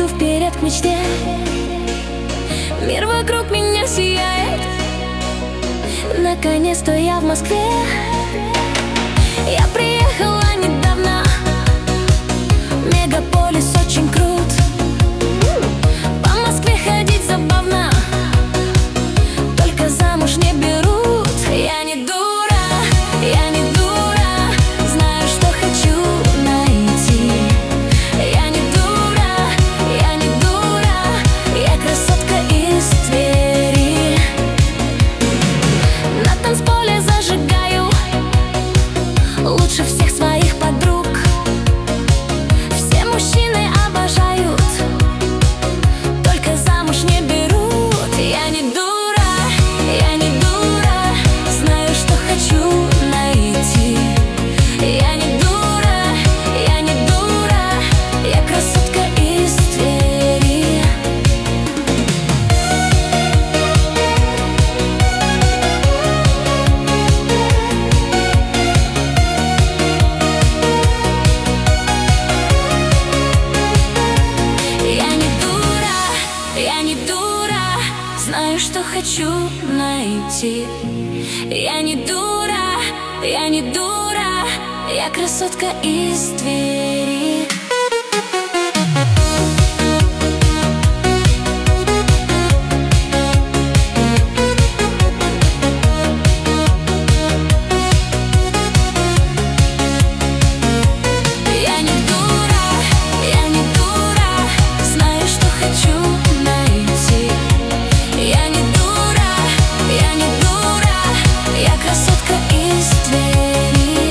иду вперед к мечте. Мир вокруг меня сияет. Наконец-то я в Москве. Я приехала недавно. Мегаполис очень крут. По Москве ходить забавно, только замуж не берут. Я не дура, я не дура, знаю, что хочу найти. Я не дура, я не дура, я красотка из Твери. На танцполе зажигаю лучше всех своих подруг. Все мужчины обожают, только замуж не берут. Я не дура, я не дура, знаю, что хочу найти. Я не дура, я не дура, я красотка из Твери. Я не дура, знаю, что хочу найти. Я не дура, я не дура, я красотка из Твери. Я не дура, я не дура, знаю, что хочу найти. Я не дура, я не дура, я красотка из Твери.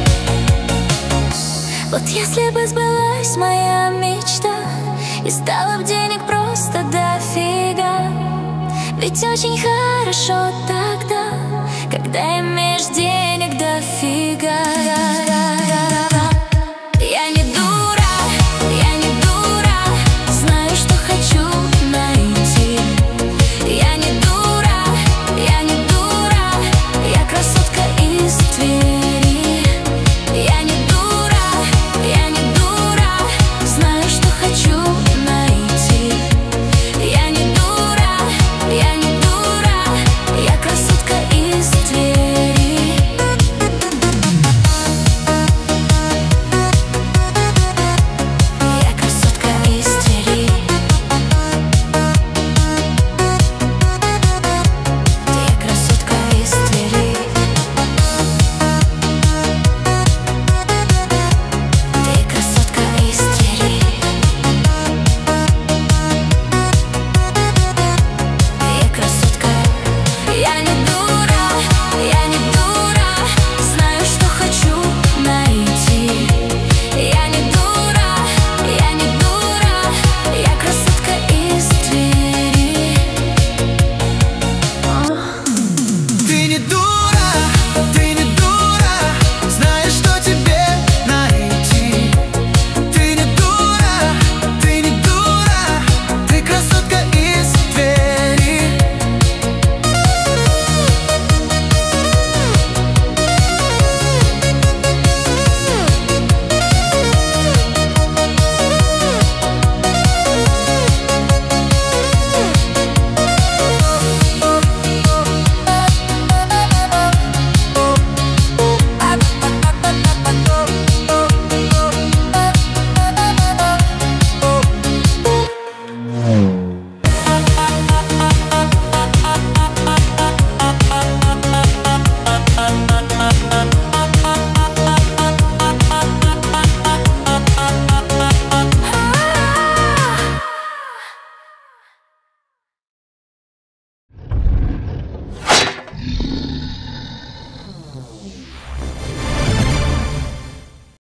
Вот если бы сбылась моя мечта и стало б денег просто дофига. Ведь очень хорошо тогда, когда имеешь денег дофига.